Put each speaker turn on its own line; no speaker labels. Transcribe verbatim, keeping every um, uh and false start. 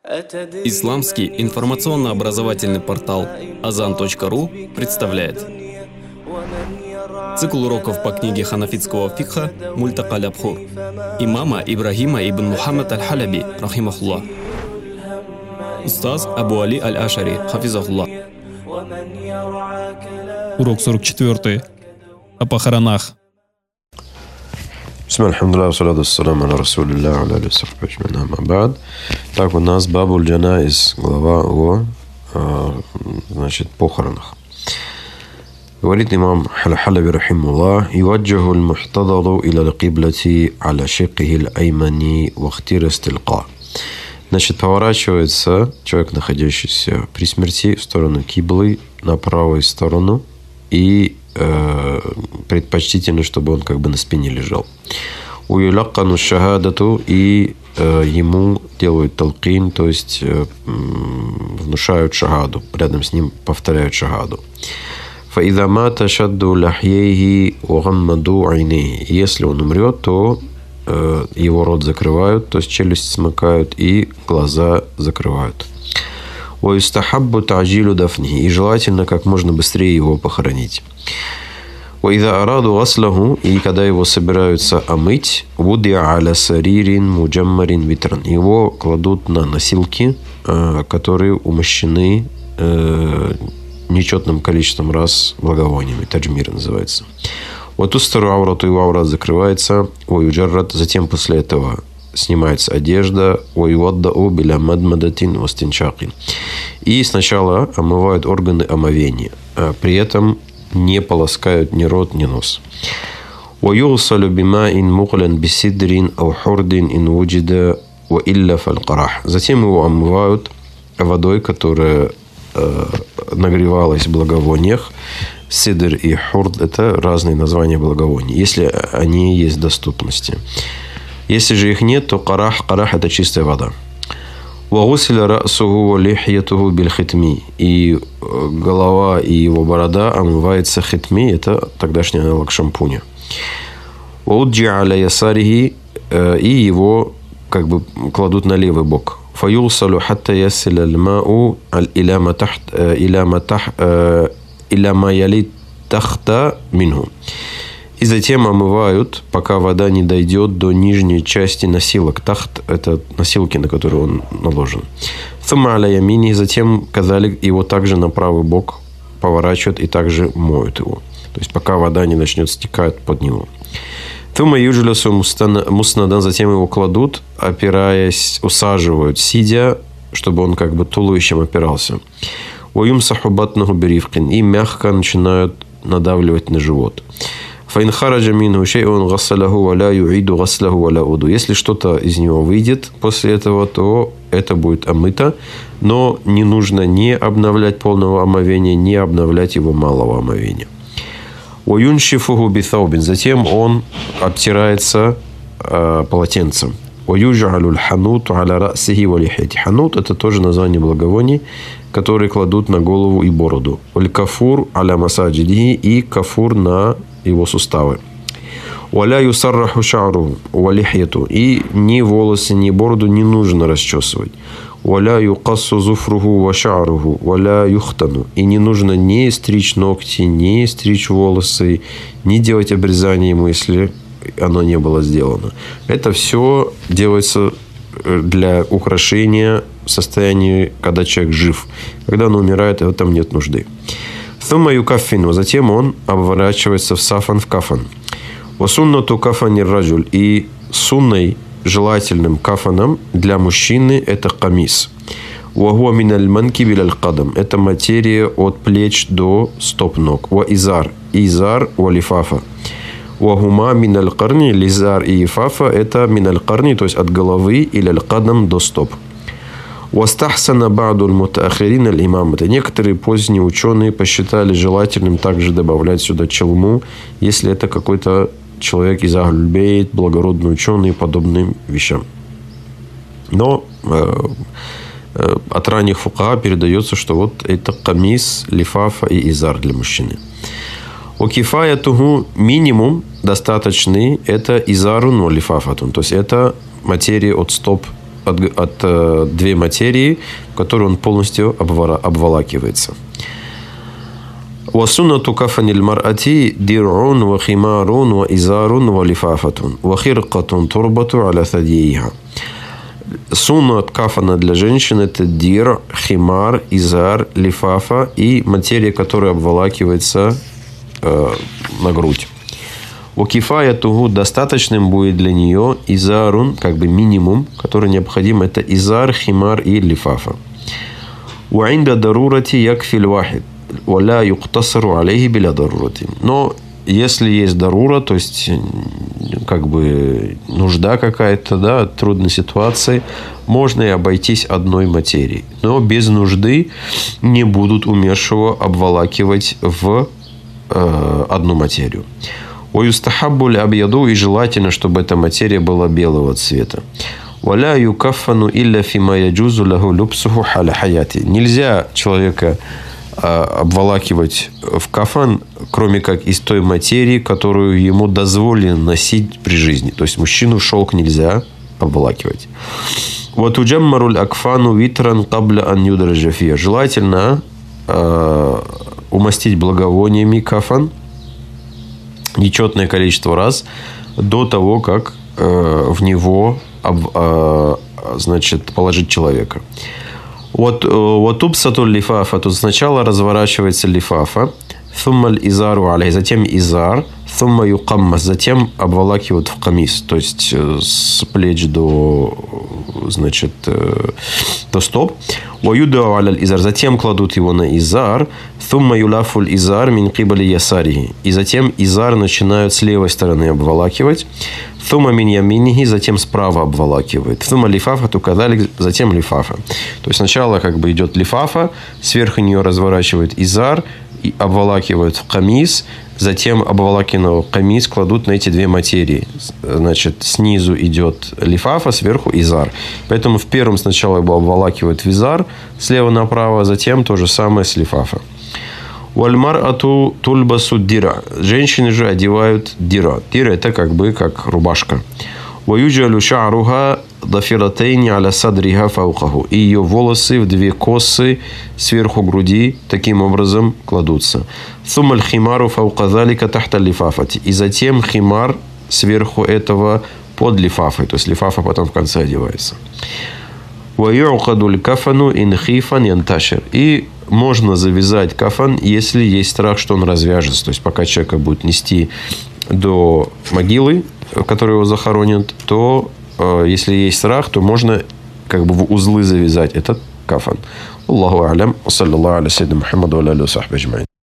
Исламский информационно-образовательный портал азан точка ру представляет цикл уроков по книге ханафитского фикха «Мультака аль-Абхур» имама Ибрахима ибн Мухаммад аль-Халяби, рахимахуллах. Устаз Абу Али аль-Ашари, хафизахуллах.
Урок сорок четыре. О похоронах.
Бисмилля, альхамдулилля, салату ассаламу аля расулилля, аля алейхи сахбихи аджмаин, амма ба'д. Так, у нас бабуль джанаиз, глава о, значит, похоронах. Говорит имам аль-Халяби рахимахуллах: «Юваджаху аль-мухтадару иля аль-киблати аля шикхи аль-аймани вахтир истилка». Значит, поворачивается человек, находящийся при смерти, в сторону киблы, на правую сторону, и э, предпочтительно, чтобы он как бы на спине лежал. Уюлаккану шахадату, и э, ему делают талкин, то есть э, внушают шахаду, рядом с ним повторяют шахаду. Фаида мата шадду ляхьейхи угаммаду айнейхи. Если он умрет, то э, его рот закрывают, то есть челюсть смыкают, и глаза закрывают. وَيُسْتَحَبُّ تَعْجِيلُ دَفْنِهِ, и желательно как можно быстрее его похоронить. وَإِذَا أَرَادُوا غَسْلَهُ, и когда его собираются омыть, وُضِعَ عَلَى سَرِيرٍ مُجَمَّرٍ وِتْرًا, его кладут на носилки, которые умощены нечетным количеством раз благовониями, таджмир называется. وَتُسْتَرُ عَوْرَةُ, его аурат закрывается, وَيُجَرَّد, затем после этого снимается одежда, и сначала омывают органы омовения, а при этом не полоскают ни рот, ни нос. Затем его омывают водой, которая э, нагревалась в благовониях. Сидр и хурд – это разные названия благовоний, если они есть в доступности. Если же их нет, то карах, карах – это чистая вода. И голова и его борода омывается хитми, это тогдашний аналог шампуня. И его как бы кладут на левый бок. И затем омывают, пока вода не дойдет до нижней части носилок. Тахт – это носилки, на которые он наложен. И затем казалик его также на правый бок поворачивают и также моют его. То есть, пока вода не начнет стекать под него. Затем его кладут, опираясь, усаживают, сидя, чтобы он как бы туловищем опирался. И мягко начинают надавливать на живот. Если что-то из него выйдет после этого, то это будет омыто, но не нужно ни обновлять полного омовения, ни обновлять его малого омовения. Затем он обтирается э, полотенцем. Ханут – это тоже название благовоний, которые кладут на голову и бороду. Кафур аля масаджидихи, и кафур на его суставы. И ни волосы, ни бороду не нужно расчесывать. И не нужно ни стричь ногти, ни стричь волосы, ни делать обрезание ему, если оно не было сделано. Это все делается для украшения в состоянии, когда человек жив. Когда он умирает, в этом нет нужды. Затем он обворачивается в сафан, в кафан. И сунной, желательным кафаном для мужчины, это камис. Это материя от плеч до стоп ног. Изар, изар, лифафа. Лизар и ифафа – это миналь карни, то есть от головы или аль-кадам до стоп. Некоторые поздние ученые посчитали желательным также добавлять сюда челму, если это какой-то человек из Ахль-бейт, благородный ученый, подобным вещам. Но э, э, от ранних фукаха передается, что вот это камис, лифафа и изар для мужчины. Окифаятуху минимум достаточный – это изарун ва лифафатун, то есть это материя от стоп от, от э, две материи, в которые он полностью обвора, обволакивается. وسنة كفن المرأة درع وخمار وإزار ولفافة وخرقة تربط على ثدييها. Сунна от кафана для женщин – это дир, химар, изар, лифафа и материя, которая обволакивается э, на грудь. У кифая тугу достаточным будет для нее изарун, как бы минимум, который необходим – это изар, химар и лифафа. У инда дарурати якфиль вахид. ولا يقتصر عليه بلا ضرورة. Но если есть дарура, то есть как бы нужда какая-то, да, трудной ситуации, можно и обойтись одной материей. Но без нужды не будут умершего обволакивать в э, одну материю. ويستحب الأبيض, и желательно, чтобы эта материя была белого цвета. ولا يكفن إلا فيما يجوز له لبسه حال حياته. Нельзя человека обволакивать в кафан, кроме как из той материи, которую ему дозволено носить при жизни. То есть мужчину в шелк нельзя обволакивать. Вот уджаммаруль акфану витран кабля ан юдраджа фия. Желательно э, умастить благовониями кафан нечетное количество раз до того, как э, в него об, э, значит, положить человека. Вот утубсатуль лифафа, тут сначала разворачивается лифафа, thumma изару алей, затем изар, thumma юкаммас, затем обволакивают в камис, то есть с плеч до, значит, до стоп. Ваюду аляль изар, затем кладут его на изар, thumma юлафуль изар мин кибали ясари, и затем изар начинают с левой стороны обволакивать. Thuма мин яминихи, затем справа обволакивает. Thuма лифафа тукадали, затем лифафа. То есть сначала как бы идет лифафа, сверху нее разворачивает изар, и обволакивают в камис, затем обволакиваемый камис кладут на эти две материи. Значит, снизу идет лифафа, сверху изар. Поэтому в первом сначала его обволакивают в изар, слева направо, затем то же самое с лифафа. Вальмар-ату тульбасу дира. Женщины же одевают дира. Дира – это как бы как рубашка. Ваюджалю ша'руха дафиратейни аля садриха фаухаху. И ее волосы в две косы сверху груди таким образом кладутся. Сумаль химару фауказалика тахта лифафати. И затем химар сверху этого под лифафой. То есть лифафа потом в конце одевается. Ваю'кадуль кафану инхифан янташир. И можно завязать кафан, если есть страх, что он развяжется. То есть, пока человека будет нести до могилы, в которой его захоронят, то, э, если есть страх, то можно как бы в узлы завязать этот кафан. Аллаху алям. Саллаллаху аля саййидина Мухаммаду ва аля алихи ва сахбихи аджмаин.